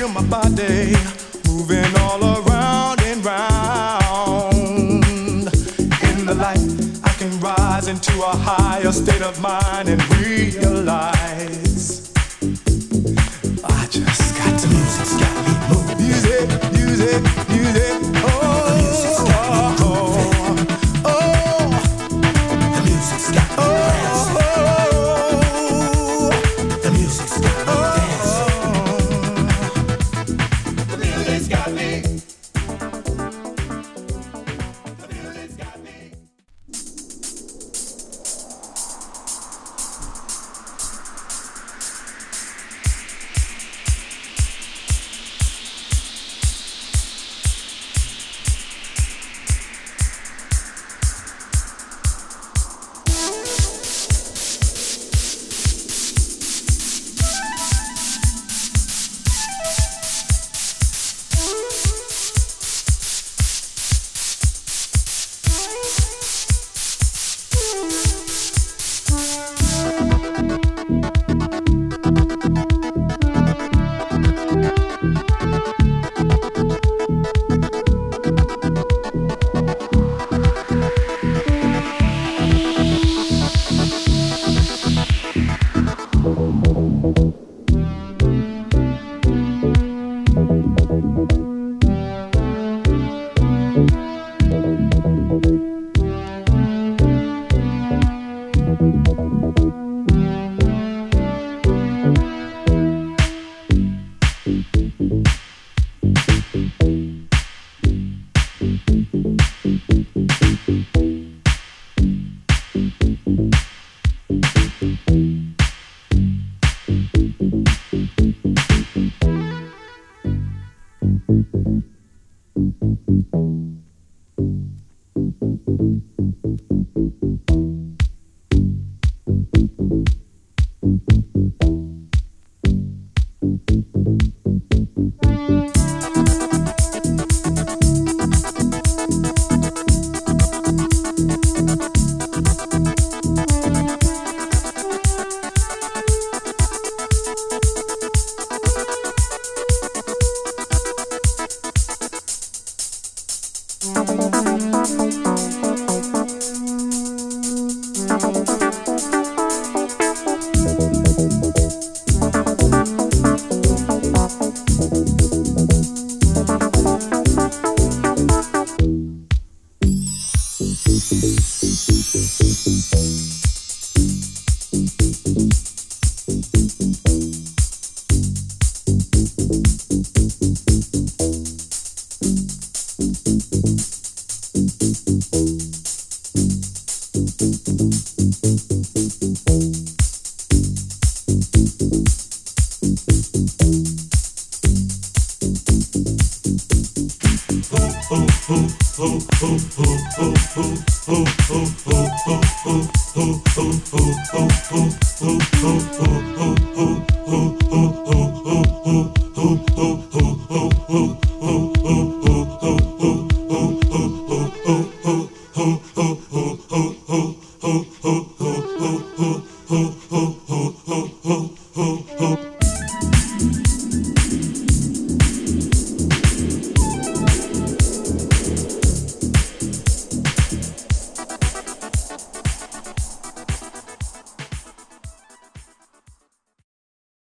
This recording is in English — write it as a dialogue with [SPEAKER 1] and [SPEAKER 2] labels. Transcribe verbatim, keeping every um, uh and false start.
[SPEAKER 1] feel my body moving all around and round. In the light, I can rise into a higher state of mind and realize I just got to move. Music's got me moving. Music, music, music. Oh, the music's got me moving. Oh, the music's got me dancing. Oh, the music's got me dancing. The music's got me. The music's got me. Oh,